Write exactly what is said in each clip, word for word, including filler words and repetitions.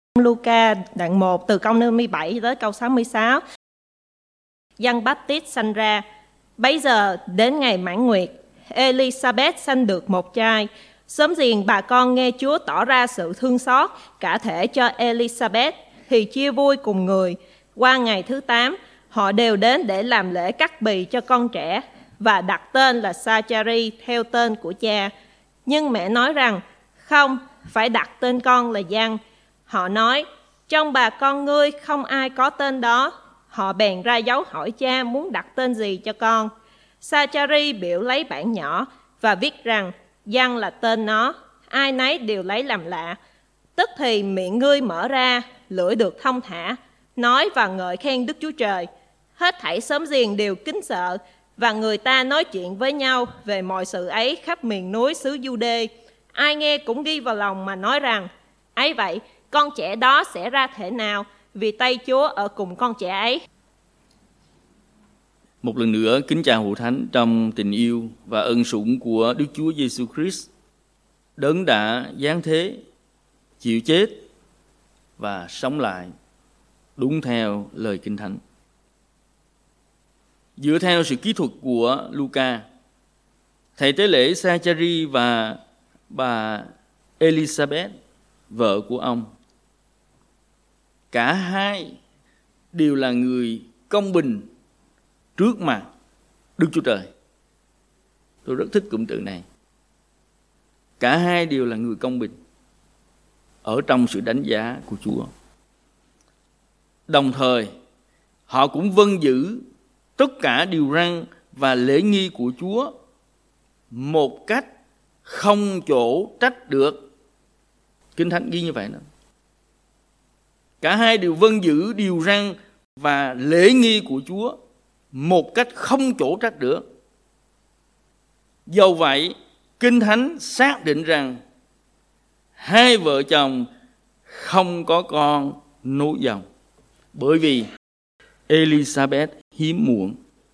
Luca đoạn một từ câu năm mươi bảy tới câu sáu mươi sáu. Giăng Baptist sanh ra. Bấy giờ đến ngày mãn nguyệt, Elizabeth sanh được một trai. Sớm giềng bà con nghe Chúa tỏ ra sự thương xót cả thể cho Elizabeth thì chia vui cùng người. Qua ngày thứ tám, họ đều đến để làm lễ cắt bì cho con trẻ và đặt tên là Sa-cha-ri theo tên của cha. Nhưng mẹ nói rằng, không, phải đặt tên con là Giăng. Họ nói, trong bà con ngươi không ai có tên đó. Họ bèn ra dấu hỏi cha muốn đặt tên gì cho con. Sa-cha-ri biểu lấy bản nhỏ và viết rằng Giăng là tên nó, ai nấy đều lấy làm lạ. Tức thì miệng ngươi mở ra, lưỡi được thông thả, nói và ngợi khen Đức Chúa Trời. Hết thảy xóm giềng đều kính sợ, và người ta nói chuyện với nhau về mọi sự ấy khắp miền núi xứ Giu-đê. Ai nghe cũng ghi vào lòng mà nói rằng, ấy vậy, con trẻ đó sẽ ra thể nào, vì tay Chúa ở cùng con trẻ ấy. Một lần nữa kính chào hội thánh trong tình yêu và ân sủng của Đức Chúa Giêsu Christ, đấng đã giáng thế, chịu chết và sống lại đúng theo lời Kinh Thánh. Dựa theo sự kỹ thuật của Luca, thầy tế lễ Sa-cha-ri và bà Elizabeth, vợ của ông, cả hai đều là người công bình trước mặt Đức Chúa Trời. Tôi rất thích cụm từ này. Cả hai đều là người công bình ở trong sự đánh giá của Chúa. Đồng thời, họ cũng vâng giữ tất cả điều răn và lễ nghi của Chúa một cách không chỗ trách được. Kinh Thánh ghi như vậy đó. Cả hai đều vâng giữ điều răn và lễ nghi của Chúa một cách không chỗ trách được. Dầu vậy, Kinh Thánh xác định rằng hai vợ chồng không có con nối dòng, bởi vì Elizabeth hiếm muộn.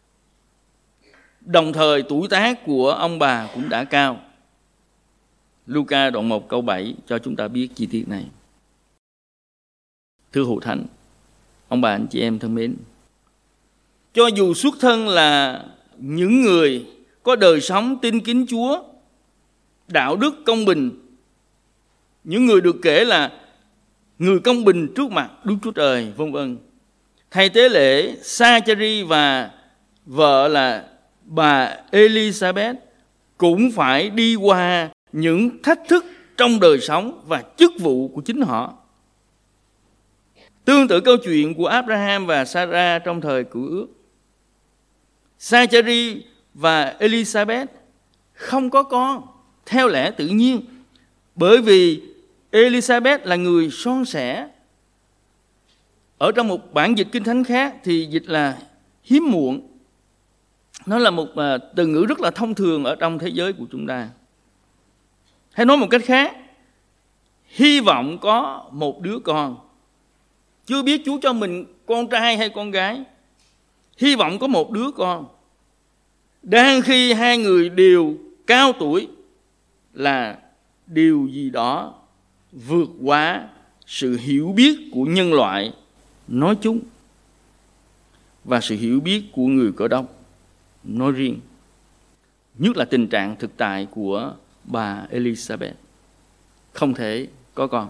Đồng thời tuổi tác của ông bà cũng đã cao. Luca đoạn một câu bảy cho chúng ta biết chi tiết này. Thưa hội thánh, ông bà anh chị em thân mến, cho dù xuất thân là những người có đời sống tin kính Chúa, đạo đức công bình, những người được kể là người công bình trước mặt Đức Chúa Trời, vân vân, thầy tế lễ Sa-cha-ri và vợ là bà Elizabeth cũng phải đi qua những thách thức trong đời sống và chức vụ của chính họ. Tương tự câu chuyện của Abraham và Sarah trong thời Cựu Ước, Sa-cha-ri và Elizabeth không có con theo lẽ tự nhiên, bởi vì Elizabeth là người son sẻ. Ở trong một bản dịch Kinh Thánh khác thì dịch là hiếm muộn. Nó là một từ ngữ rất là thông thường ở trong thế giới của chúng ta. Hay nói một cách khác, hy vọng có một đứa con. Chưa biết Chúa cho mình con trai hay con gái, hy vọng có một đứa con. Đang khi hai người đều cao tuổi là điều gì đó vượt quá sự hiểu biết của nhân loại nói chung và sự hiểu biết của người Cơ Đốc nói riêng. Nhất là tình trạng thực tại của bà Elizabeth, không thể có con.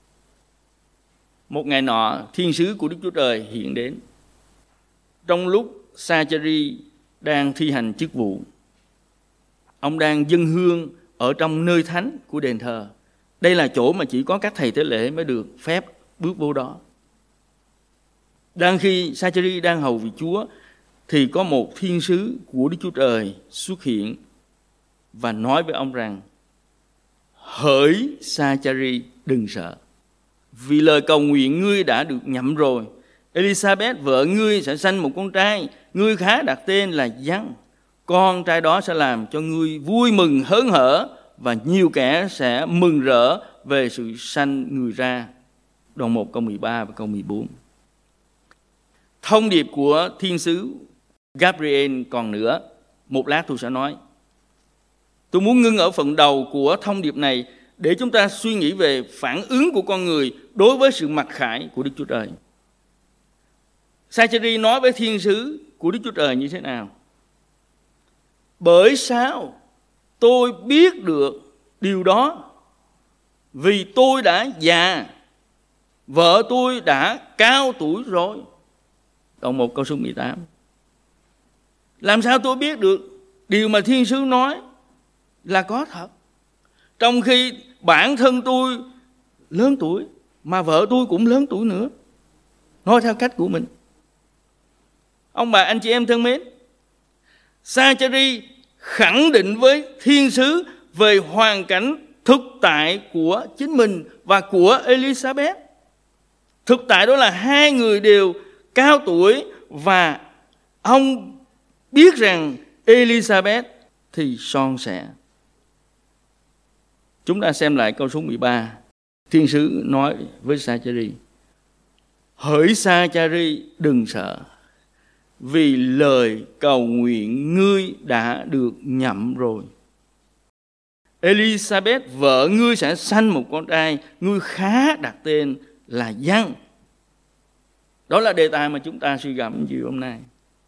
Một ngày nọ, thiên sứ của Đức Chúa Trời hiện đến. Trong lúc Sa-cha-ri đang thi hành chức vụ, ông đang dâng hương ở trong nơi thánh của đền thờ. Đây là chỗ mà chỉ có các thầy tế lễ mới được phép bước vô đó. Đang khi Sa-cha-ri đang hầu vị Chúa thì có một thiên sứ của Đức Chúa Trời xuất hiện và nói với ông rằng: hỡi Sa-cha-ri, đừng sợ, vì lời cầu nguyện ngươi đã được nhậm rồi. Elizabeth vợ ngươi sẽ sanh một con trai, ngươi khá đặt tên là Giăng. Con trai đó sẽ làm cho ngươi vui mừng hớn hở, và nhiều kẻ sẽ mừng rỡ về sự sanh người ra. Đoạn một câu mười ba và câu mười bốn. Thông điệp của thiên sứ Gabriel còn nữa. Một lát tôi sẽ nói. Tôi muốn ngưng ở phần đầu của thông điệp này. để chúng ta suy nghĩ về phản ứng của con người đối với sự mặc khải của Đức Chúa Trời. Sa-cha-ri nói với thiên sứ của Đức Chúa Trời như thế nào? Bởi sao tôi biết được điều đó? Vì tôi đã già, vợ tôi đã cao tuổi rồi. Đoạn một câu số mười tám. Làm sao tôi biết được điều mà thiên sứ nói là có thật, trong khi bản thân tôi lớn tuổi, mà vợ tôi cũng lớn tuổi nữa, nói theo cách của mình. Ông bà anh chị em thân mến, Sa-cha-ri khẳng định với thiên sứ về hoàn cảnh thực tại của chính mình và của Elizabeth. Thực tại đó là hai người đều cao tuổi, và ông biết rằng Elizabeth thì son sẻ. Chúng ta xem lại câu số mười ba. Thiên sứ nói với Sa-cha-ri: hỡi Sa-cha-ri, đừng sợ, vì lời cầu nguyện ngươi đã được nhậm rồi. Elizabeth vợ ngươi sẽ sanh một con trai, ngươi khá đặt tên là Giăng. Đó là đề tài mà chúng ta suy gẫm chiều hôm nay.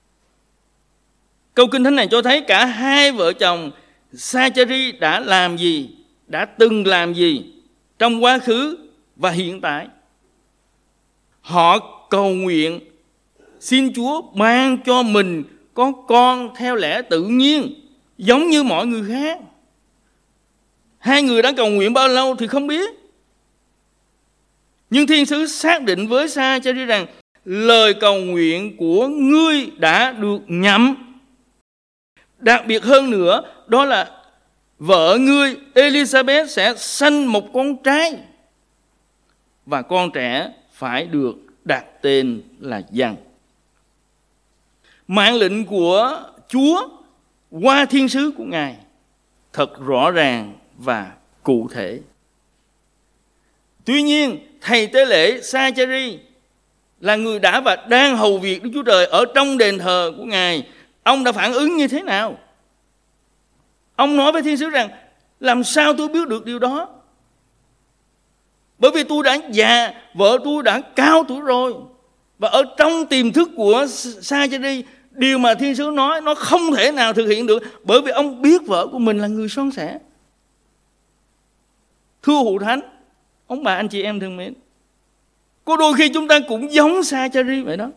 Câu kinh thánh này cho thấy cả hai vợ chồng Sa-cha-ri đã làm gì, đã từng làm gì trong quá khứ và hiện tại. Họ cầu nguyện xin Chúa ban cho mình có con theo lẽ tự nhiên, giống như mọi người khác. Hai người đã cầu nguyện bao lâu thì không biết, nhưng thiên sứ xác định với Sa-cha-ri rằng lời cầu nguyện của ngươi đã được nhậm. Đặc biệt hơn nữa, đó là vợ ngươi Elizabeth sẽ sanh một con trai, và con trẻ phải được đặt tên là Giăng. Mạng lệnh của Chúa qua thiên sứ của Ngài thật rõ ràng và cụ thể. Tuy nhiên, thầy tế lễ Sa-cha-ri là người đã và đang hầu việc Đức Chúa Trời ở trong đền thờ của Ngài. Ông đã phản ứng như thế nào? Ông nói với thiên sứ rằng: làm sao tôi biết được điều đó? Bởi vì tôi đã già, vợ tôi đã cao tuổi rồi. Và ở trong tiềm thức của Sa-cha-ri, điều mà thiên sứ nói nó không thể nào thực hiện được, bởi vì ông biết vợ của mình là người son sẻ. Thưa hữu thánh, ông bà anh chị em thân mến, có đôi khi chúng ta cũng giống Sa-cha-ri vậy đó.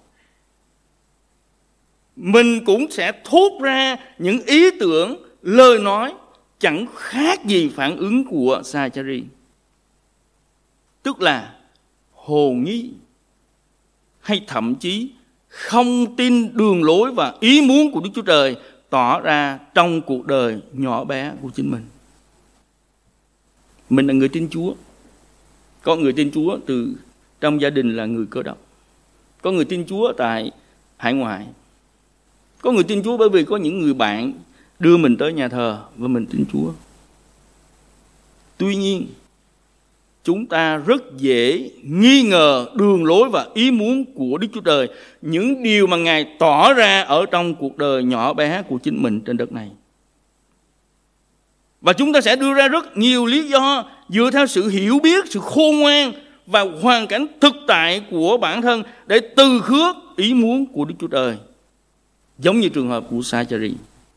Mình cũng sẽ thốt ra những ý tưởng, lời nói chẳng khác gì phản ứng của Sa-cha-ri. Tức là hồ nghi, hay thậm chí không tin đường lối và ý muốn của Đức Chúa Trời tỏ ra trong cuộc đời nhỏ bé của chính mình. Mình là người tin Chúa. Có người tin Chúa từ trong gia đình là người Cơ Đốc. Có người tin Chúa tại hải ngoại. Có người tin Chúa bởi vì có những người bạn đưa mình tới nhà thờ và mình tin Chúa. Tuy nhiên, chúng ta rất dễ nghi ngờ đường lối và ý muốn của Đức Chúa Trời, những điều mà Ngài tỏ ra ở trong cuộc đời nhỏ bé của chính mình trên đất này. Và chúng ta sẽ đưa ra rất nhiều lý do dựa theo sự hiểu biết, sự khôn ngoan và hoàn cảnh thực tại của bản thân để từ khước ý muốn của Đức Chúa Trời, giống như trường hợp của Sa-cha-ri.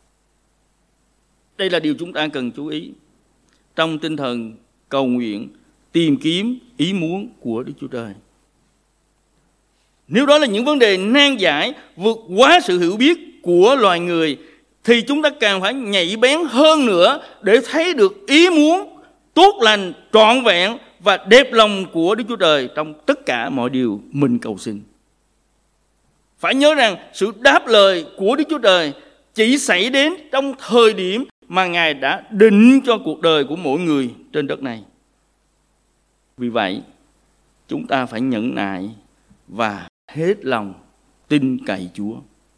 Đây là điều chúng ta cần chú ý trong tinh thần cầu nguyện, tìm kiếm ý muốn của Đức Chúa Trời. Nếu đó là những vấn đề nan giải vượt quá sự hiểu biết của loài người, thì chúng ta càng phải nhạy bén hơn nữa để thấy được ý muốn tốt lành, trọn vẹn và đẹp lòng của Đức Chúa Trời trong tất cả mọi điều mình cầu xin. Phải nhớ rằng sự đáp lời của Đức Chúa Trời chỉ xảy đến trong thời điểm mà Ngài đã định cho cuộc đời của mỗi người trên đất này. Vì vậy, chúng ta phải nhẫn nại và hết lòng tin cậy Chúa.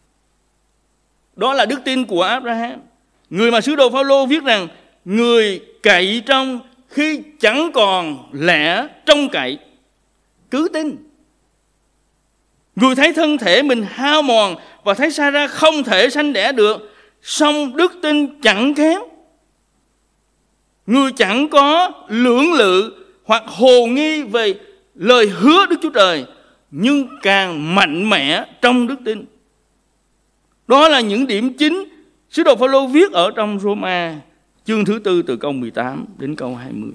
Đó là đức tin của Abraham, người mà sứ đồ Phao-lô viết rằng người cậy trong khi chẳng còn lẽ trông cậy, cứ tin. Người thấy thân thể mình hao mòn và thấy Sa-ra không thể sanh đẻ được, song đức tin chẳng kém. người chẳng có lưỡng lự hoặc hồ nghi về lời hứa Đức Chúa Trời, nhưng càng mạnh mẽ trong đức tin. Đó là những điểm chính sứ đồ Phao-lô viết ở trong Roma chương thứ tư từ câu mười tám đến câu hai mươi.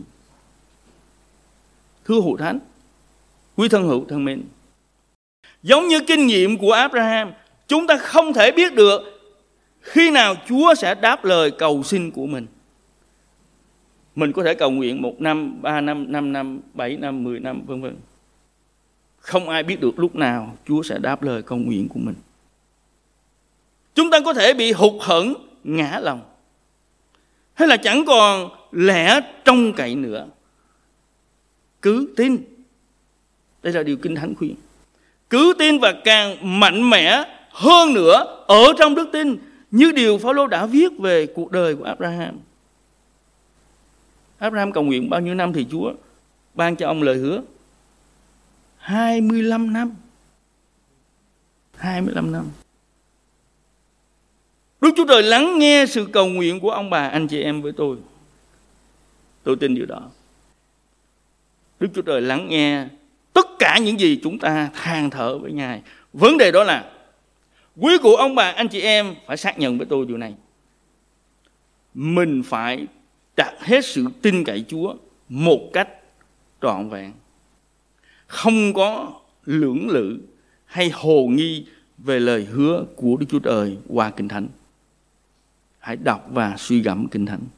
Thưa hữu thánh, quý thân hữu thân mến, giống như kinh nghiệm của Abraham, chúng ta không thể biết được khi nào Chúa sẽ đáp lời cầu xin của mình. Mình có thể cầu nguyện một năm, ba năm, năm năm, bảy năm, mười năm, vân vân. Không ai biết được lúc nào Chúa sẽ đáp lời cầu nguyện của mình. Chúng ta có thể bị hụt hẫng, ngã lòng, hay là chẳng còn lẽ trông cậy nữa. Cứ tin. Đây là điều Kinh Thánh khuyên. Cứ tin và càng mạnh mẽ hơn nữa ở trong đức tin, như điều Phao-lô đã viết về cuộc đời của Abraham. Abraham cầu nguyện bao nhiêu năm thì Chúa ban cho ông lời hứa? hai mươi lăm năm. hai mươi lăm năm. Đức Chúa Trời lắng nghe sự cầu nguyện của ông bà anh chị em với tôi. Tôi tin điều đó. Đức Chúa Trời lắng nghe tất cả những gì chúng ta than thở với Ngài. Vấn đề đó là quý cụ ông bà anh chị em phải xác nhận với tôi điều này. Mình phải đặt hết sự tin cậy Chúa một cách trọn vẹn, không có lưỡng lự hay hồ nghi về lời hứa của Đức Chúa Trời qua Kinh Thánh. Hãy đọc và suy gẫm Kinh Thánh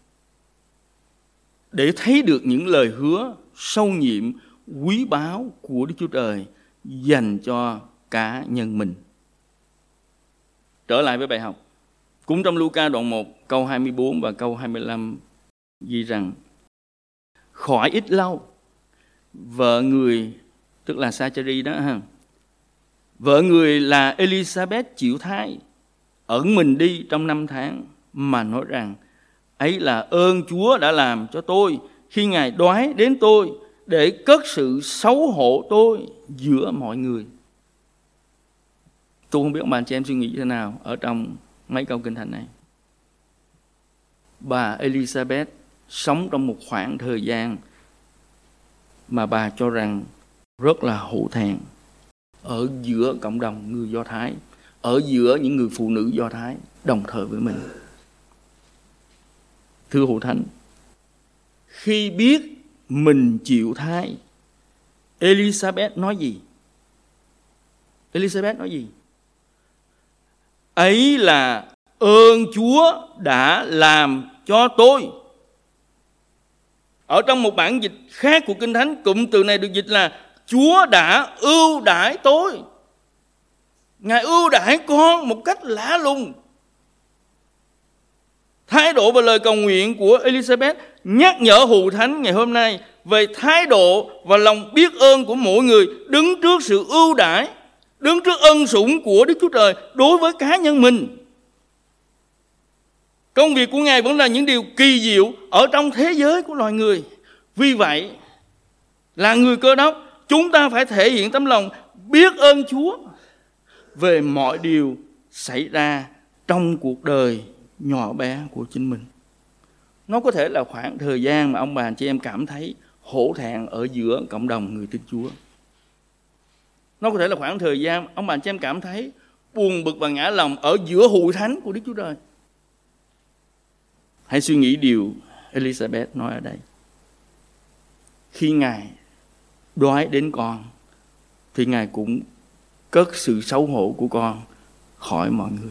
để thấy được những lời hứa sâu nhiệm, quý báu của Đức Chúa Trời dành cho cá nhân mình. Trở lại với bài học. Cũng trong Luca đoạn một câu hai mươi bốn và câu hai mươi lăm ghi rằng: khỏi ít lâu, vợ người, tức là Sa-cha-ri đó ha, vợ người là Elizabeth chịu thai, ẩn mình đi trong năm tháng, mà nói rằng ấy là ơn Chúa đã làm cho tôi khi Ngài đoái đến tôi để cất sự xấu hổ tôi giữa mọi người. Tôi không biết ông bà chị em suy nghĩ thế nào ở trong mấy câu Kinh Thánh này. Bà Elizabeth sống trong một khoảng thời gian mà bà cho rằng rất là hổ thẹn ở giữa cộng đồng người Do Thái, ở giữa những người phụ nữ Do Thái đồng thời với mình. Thưa hữu thánh, khi biết mình chịu thai, Elizabeth nói gì? Elizabeth nói gì? Ấy là ơn Chúa đã làm cho tôi. Ở trong một bản dịch khác của Kinh Thánh, cụm từ này được dịch là Chúa đã ưu đãi tôi. Ngài ưu đãi con một cách lạ lùng. Thái độ và lời cầu nguyện của Elizabeth nhắc nhở hữu thánh ngày hôm nay về thái độ và lòng biết ơn của mỗi người đứng trước sự ưu đãi, đứng trước ân sủng của Đức Chúa Trời đối với cá nhân mình. Công việc của Ngài vẫn là những điều kỳ diệu ở trong thế giới của loài người. Vì vậy, là người Cơ Đốc, chúng ta phải thể hiện tấm lòng biết ơn Chúa về mọi điều xảy ra trong cuộc đời nhỏ bé của chính mình. Nó có thể là khoảng thời gian mà ông bà chị em cảm thấy hổ thẹn ở giữa cộng đồng người tin Chúa. Nó có thể là khoảng thời gian ông bà chị em cảm thấy buồn bực và ngã lòng ở giữa hội thánh của Đức Chúa Trời. Hãy suy nghĩ điều Elizabeth nói ở đây. Khi Ngài đoái đến con thì Ngài cũng cất sự xấu hổ của con khỏi mọi người.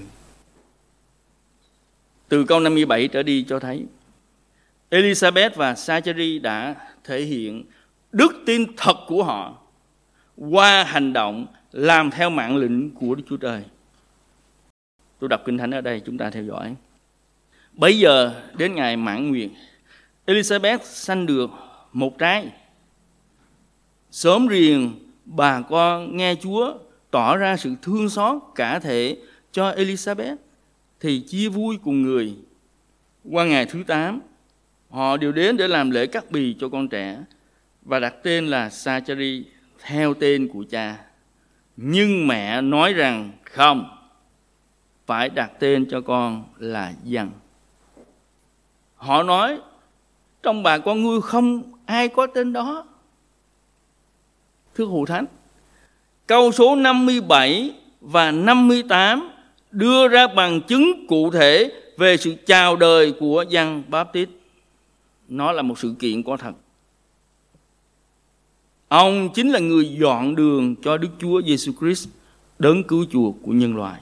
Từ câu năm mươi bảy trở đi cho thấy Elizabeth và Sa-cha-ri đã thể hiện đức tin thật của họ qua hành động làm theo mạng lệnh của Đức Chúa Trời. Tôi đọc Kinh Thánh ở đây, chúng ta theo dõi. Bấy giờ đến ngày mãn nguyệt, Elizabeth sanh được một trái. Sớm riêng bà con nghe Chúa tỏ ra sự thương xót cả thể cho Elizabeth thì chia vui cùng người. Qua ngày thứ tám, họ đều đến để làm lễ cắt bì cho con trẻ và đặt tên là Sa-cha-ri theo tên của cha. Nhưng mẹ nói rằng không, phải đặt tên cho con là Giăng. Họ nói trong bà con ngươi không ai có tên đó. Thưa hữu thánh, câu số năm mươi bảy và năm mươi tám đưa ra bằng chứng cụ thể về sự chào đời của Giăng Báp-tít. Nó là một sự kiện có thật. Ông chính là người dọn đường cho Đức Chúa Giêsu Christ, đấng cứu chuộc của nhân loại.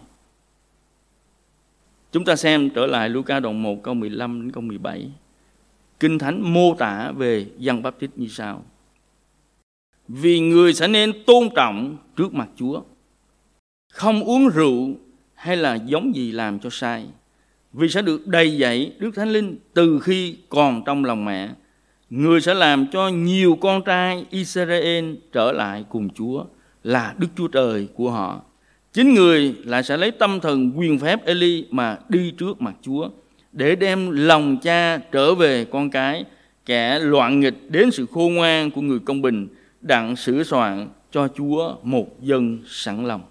Chúng ta xem trở lại Luca đoạn một câu mười lăm đến câu mười bảy. Kinh Thánh mô tả về Giăng Báp-tít như sau: vì người sẽ nên tôn trọng trước mặt Chúa, không uống rượu hay là giống gì làm cho sai, vì sẽ được đầy dẫy Đức Thánh Linh từ khi còn trong lòng mẹ. Người sẽ làm cho nhiều con trai Israel trở lại cùng Chúa, là Đức Chúa Trời của họ. Chính người lại sẽ lấy tâm thần quyền phép Eli mà đi trước mặt Chúa, để đem lòng cha trở về con cái, kẻ loạn nghịch đến sự khôn ngoan của người công bình, đặng sửa soạn cho Chúa một dân sẵn lòng.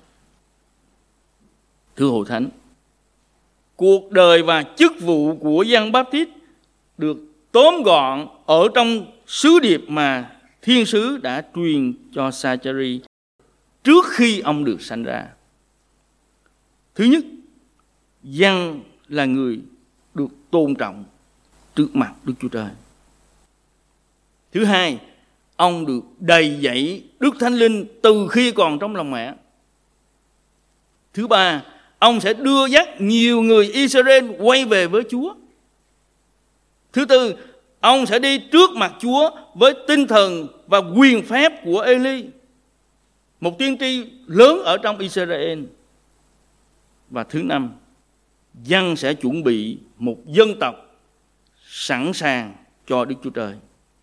Thưa hội thánh, cuộc đời và chức vụ của Giăng Báp-tít được tóm gọn ở trong sứ điệp mà thiên sứ đã truyền cho Sa-cha-ri trước khi ông được sanh ra. Thứ nhất, Giăng là người được tôn trọng trước mặt Đức Chúa Trời. Thứ hai, ông được đầy dẫy Đức Thánh Linh từ khi còn trong lòng mẹ. Thứ ba, ông sẽ đưa dắt nhiều người Israel quay về với Chúa. Thứ tư, ông sẽ đi trước mặt Chúa với tinh thần và quyền phép của Eli, một tiên tri lớn ở trong Israel. Và thứ năm, Giăng sẽ chuẩn bị một dân tộc sẵn sàng cho Đức Chúa Trời.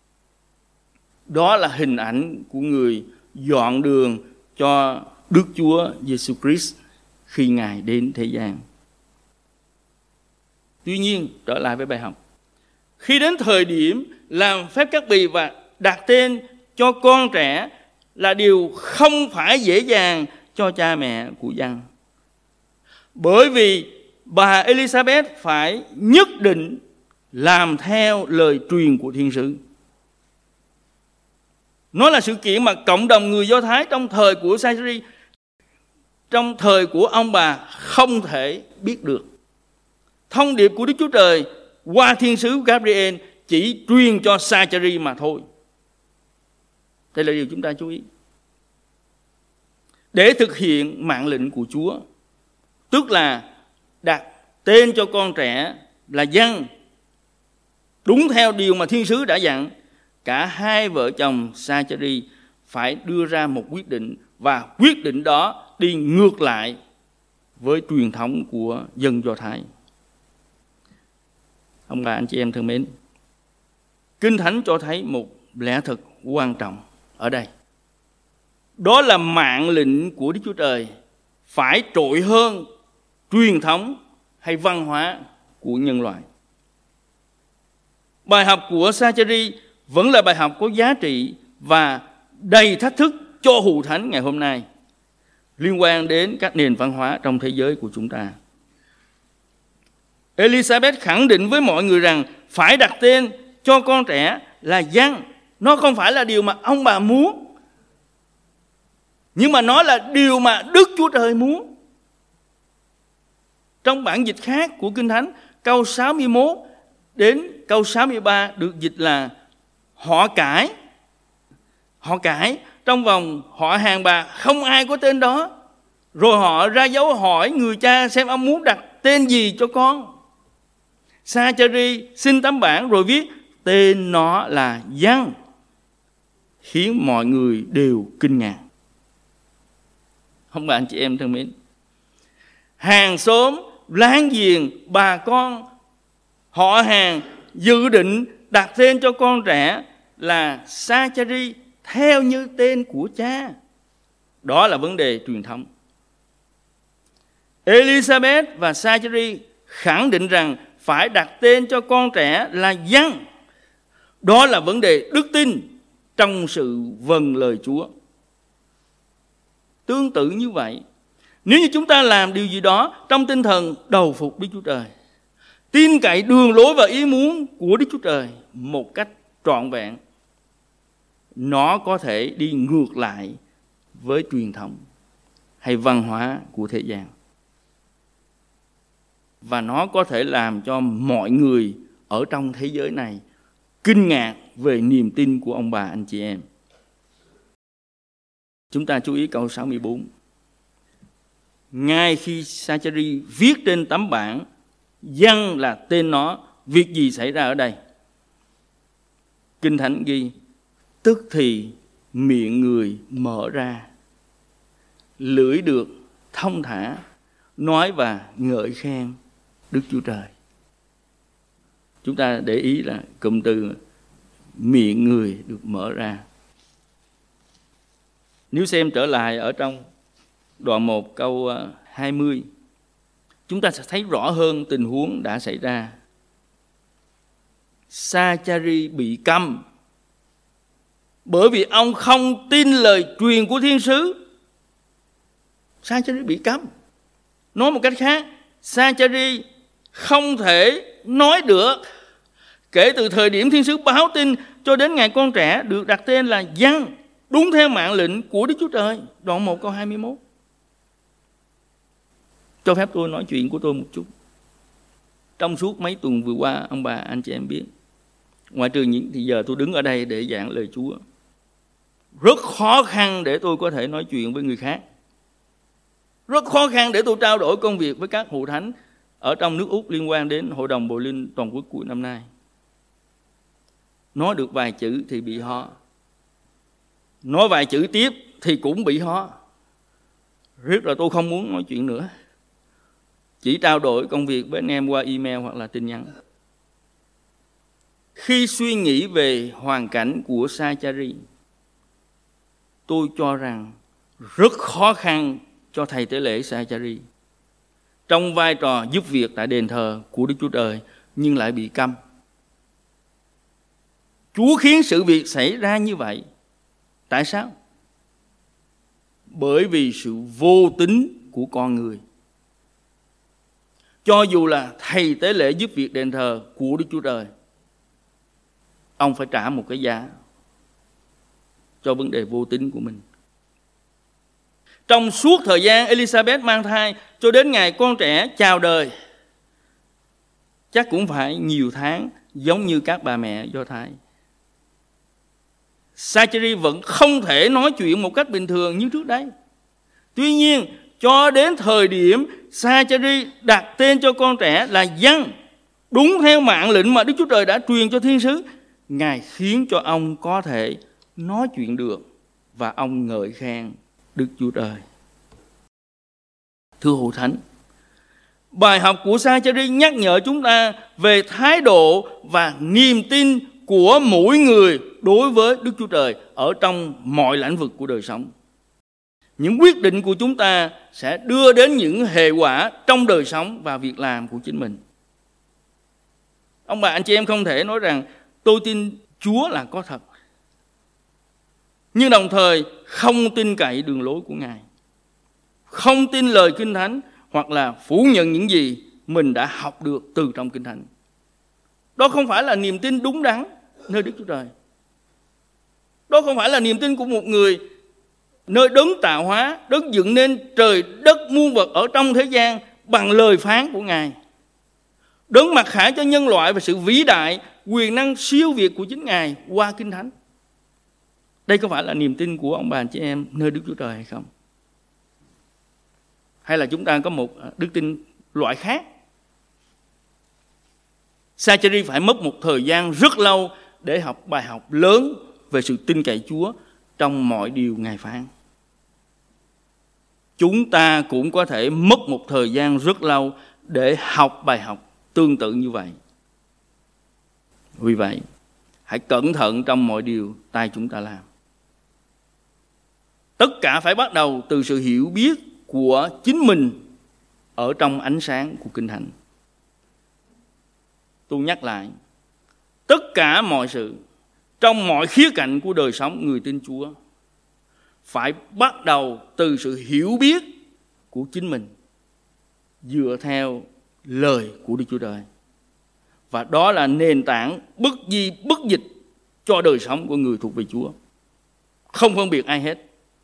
Đó là hình ảnh của người dọn đường cho Đức Chúa Giêsu Christ khi Ngài đến thế gian. Tuy nhiên, trở lại với bài học. Khi đến thời điểm làm phép cắt bì và đặt tên cho con trẻ là điều không phải dễ dàng cho cha mẹ của Giăng. Bởi vì bà Elizabeth phải nhất định làm theo lời truyền của thiên sứ. Nó là sự kiện mà cộng đồng người Do Thái trong thời của Sa-cha-ri, trong thời của ông bà không thể biết được. Thông điệp của Đức Chúa Trời qua thiên sứ Gabriel chỉ truyền cho Sa-cha-ri mà thôi. Đây là điều chúng ta chú ý. Để thực hiện mạng lệnh của Chúa, tức là đặt tên cho con trẻ là Giăng, đúng theo điều mà thiên sứ đã dặn, cả hai vợ chồng Sa-cha-ri phải đưa ra một quyết định, và quyết định đó đi ngược lại với truyền thống của dân Do Thái. Ông bà anh chị em thân mến, Kinh Thánh cho thấy một lẽ thật quan trọng ở đây. Đó là mạng lệnh của Đức Chúa Trời phải trội hơn truyền thống hay văn hóa của nhân loại. Bài học của Sa-cha-ri vẫn là bài học có giá trị và đầy thách thức cho hữu thánh ngày hôm nay, liên quan đến các nền văn hóa trong thế giới của chúng ta. Elizabeth khẳng định với mọi người rằng phải đặt tên cho con trẻ là Giăng. Nó không phải là điều mà ông bà muốn, nhưng mà nó là điều mà Đức Chúa Trời muốn. Trong bản dịch khác của Kinh Thánh, câu sáu mươi mốt đến câu sáu mươi ba được dịch là họ cãi. Họ cãi trong vòng họ hàng bà không ai có tên đó. Rồi họ ra dấu hỏi người cha xem ông muốn đặt tên gì cho con. Sa-cha-ri xin tấm bảng rồi viết tên nó là Giăng, khiến mọi người đều kinh ngạc. Không, bạn chị em thân mến, hàng xóm, láng giềng, bà con, họ hàng dự định đặt tên cho con trẻ là Sa-cha-ri theo như tên của cha. Đó là vấn đề truyền thống. Elizabeth và Sa-cha-ri khẳng định rằng phải đặt tên cho con trẻ là Giăng. Đó là vấn đề đức tin trong sự vâng lời Chúa. Tương tự như vậy, nếu như chúng ta làm điều gì đó trong tinh thần đầu phục Đức Chúa Trời, tin cậy đường lối và ý muốn của Đức Chúa Trời một cách trọn vẹn, nó có thể đi ngược lại với truyền thống hay văn hóa của thế gian. Và nó có thể làm cho mọi người ở trong thế giới này kinh ngạc về niềm tin của ông bà anh chị em. Chúng ta chú ý câu sáu mươi bốn. Ngay khi Sa-cha-ri viết trên tấm bảng Giăng là tên nó, việc gì xảy ra ở đây? Kinh Thánh ghi, tức thì miệng người mở ra, lưỡi được thông thả, nói và ngợi khen Đức Chúa Trời. Chúng ta để ý là cụm từ miệng người được mở ra. Nếu xem trở lại ở trong đoạn một câu hai mươi, chúng ta sẽ thấy rõ hơn tình huống đã xảy ra. Sa-cha-ri bị câm bởi vì ông không tin lời truyền của thiên sứ. Sa-cha-ri bị câm. Nói một cách khác, Sa-cha-ri không thể nói được kể từ thời điểm thiên sứ báo tin cho đến ngày con trẻ được đặt tên là Giăng, đúng theo mạng lệnh của Đức Chúa Trời. Đoạn một câu hai mươi mốt. Cho phép tôi nói chuyện của tôi một chút. Trong suốt mấy tuần vừa qua, ông bà, anh chị em biết, ngoại trừ những thì giờ tôi đứng ở đây để giảng lời Chúa, rất khó khăn để tôi có thể nói chuyện với người khác. Rất khó khăn để tôi trao đổi công việc với các hội thánh ở trong nước Úc liên quan đến Hội đồng Bồi Linh toàn quốc cuối năm nay. Nói được vài chữ thì bị ho. Nói vài chữ tiếp thì cũng bị ho. Rất là tôi không muốn nói chuyện nữa. Chỉ trao đổi công việc với anh em qua email hoặc là tin nhắn. Khi suy nghĩ về hoàn cảnh của Sa-cha-ri, tôi cho rằng rất khó khăn cho thầy tế lễ Sa-cha-ri trong vai trò giúp việc tại đền thờ của Đức Chúa Trời nhưng lại bị câm. Chúa khiến sự việc xảy ra như vậy. Tại sao? Bởi vì sự vô tín của con người. Cho dù là thầy tế lễ giúp việc đền thờ của Đức Chúa Trời, ông phải trả một cái giá cho vấn đề vô tín của mình. Trong suốt thời gian Elizabeth mang thai cho đến ngày con trẻ chào đời, chắc cũng phải nhiều tháng giống như các bà mẹ Do Thái. Sa-cha-ri vẫn không thể nói chuyện một cách bình thường như trước đây. Tuy nhiên, cho đến thời điểm Sa-cha-ri đặt tên cho con trẻ là Giăng, đúng theo mạng lệnh mà Đức Chúa Trời đã truyền cho thiên sứ, Ngài khiến cho ông có thể nói chuyện được và ông ngợi khen Đức Chúa Trời. Thưa hội thánh, bài học của Sa-cha-ri nhắc nhở chúng ta về thái độ và niềm tin của mỗi người đối với Đức Chúa Trời ở trong mọi lĩnh vực của đời sống. Những quyết định của chúng ta sẽ đưa đến những hệ quả trong đời sống và việc làm của chính mình. Ông bà anh chị em không thể nói rằng tôi tin Chúa là có thật, nhưng đồng thời không tin cậy đường lối của Ngài, không tin lời Kinh Thánh hoặc là phủ nhận những gì mình đã học được từ trong Kinh Thánh. Đó không phải là niềm tin đúng đắn nơi Đức Chúa Trời. Đó không phải là niềm tin của một người nơi đấng tạo hóa, đấng dựng nên trời đất muôn vật ở trong thế gian bằng lời phán của Ngài, đấng mặc khải cho nhân loại và sự vĩ đại, quyền năng siêu việt của chính Ngài qua Kinh Thánh. Đây có phải là niềm tin của ông bà anh chị em nơi Đức Chúa Trời hay không? Hay là chúng ta có một đức tin loại khác? Sa-cha-ri phải mất một thời gian rất lâu để học bài học lớn về sự tin cậy Chúa trong mọi điều Ngài phán. Chúng ta cũng có thể mất một thời gian rất lâu để học bài học tương tự như vậy. Vì vậy, hãy cẩn thận trong mọi điều tay chúng ta làm. Tất cả phải bắt đầu từ sự hiểu biết của chính mình ở trong ánh sáng của Kinh Thánh. Tôi nhắc lại, tất cả mọi sự trong mọi khía cạnh của đời sống người tin Chúa phải bắt đầu từ sự hiểu biết của chính mình dựa theo lời của Đức Chúa Trời. và đó là nền tảng bất di bất dịch cho đời sống của người thuộc về Chúa, không phân biệt ai hết.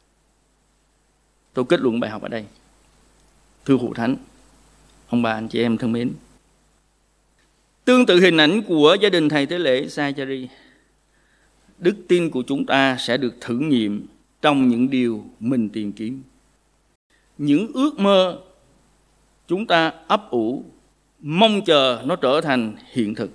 Tôi kết luận bài học ở đây. Thưa Hội Thánh, ông bà anh chị em thân mến, tương tự hình ảnh của gia đình thầy tế lễ Zachary, đức tin của chúng ta sẽ được thử nghiệm trong những điều mình tìm kiếm. Những ước mơ chúng ta ấp ủ, mong chờ nó trở thành hiện thực.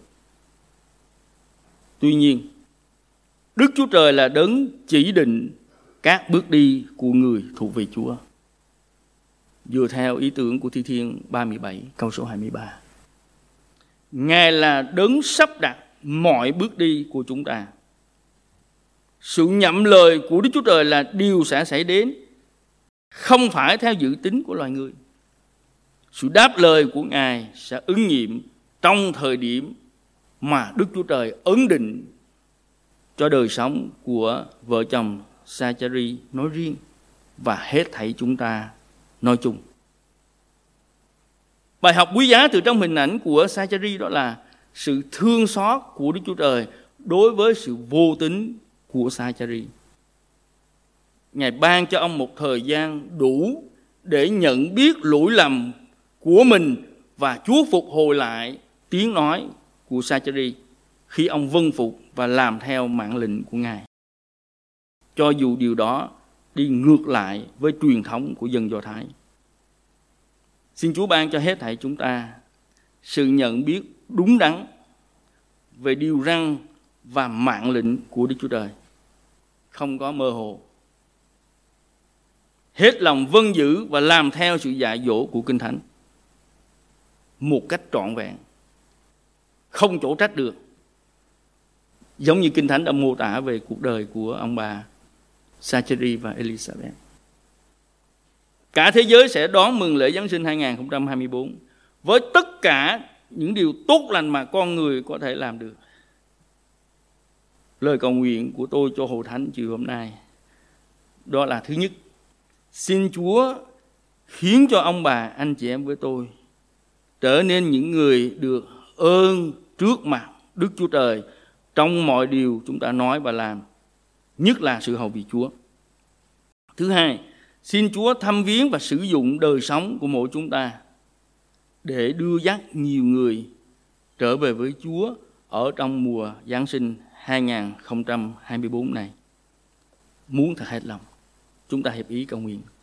Tuy nhiên, Đức Chúa Trời là đấng chỉ định các bước đi của người thuộc về Chúa, dựa theo ý tưởng của Thi Thiên ba mươi bảy câu số hai mươi ba. Ngài là đấng sắp đặt mọi bước đi của chúng ta. Sự nhậm lời của Đức Chúa Trời là điều sẽ xảy đến, không phải theo dự tính của loài người. Sự đáp lời của Ngài sẽ ứng nghiệm trong thời điểm mà Đức Chúa Trời ấn định cho đời sống của vợ chồng Zachary nói riêng và hết thảy chúng ta nói chung. Bài học quý giá từ trong hình ảnh của Zachary đó là sự thương xót của Đức Chúa Trời đối với sự vô tín của Zachary. Ngài ban cho ông một thời gian đủ để nhận biết lỗi lầm của mình và Chúa phục hồi lại tiếng nói của Zachary khi ông vâng phục và làm theo mạng lệnh của Ngài, cho dù điều đó đi ngược lại với truyền thống của dân Do Thái. Xin Chúa ban cho hết thảy chúng ta sự nhận biết đúng đắn về điều răn và mạng lệnh của Đức Chúa Trời, không có mơ hồ. Hết lòng vâng giữ và làm theo sự dạy dỗ của Kinh Thánh một cách trọn vẹn, không chỗ trách được, giống như Kinh Thánh đã mô tả về cuộc đời của ông bà Zachary và Elizabeth. Cả thế giới sẽ đón mừng lễ Giáng sinh hai không hai tư với tất cả những điều tốt lành mà con người có thể làm được. Lời cầu nguyện của tôi cho Hội Thánh chiều hôm nay đó là: thứ nhất, xin Chúa khiến cho ông bà, anh chị em với tôi trở nên những người được ơn trước mặt Đức Chúa Trời trong mọi điều chúng ta nói và làm, nhất là sự hầu việc Chúa. Thứ hai, xin Chúa thăm viếng và sử dụng đời sống của mỗi chúng ta để đưa dắt nhiều người trở về với Chúa ở trong mùa Giáng sinh hai không hai tư này. Muốn thật hết lòng, chúng ta hiệp ý cầu nguyện.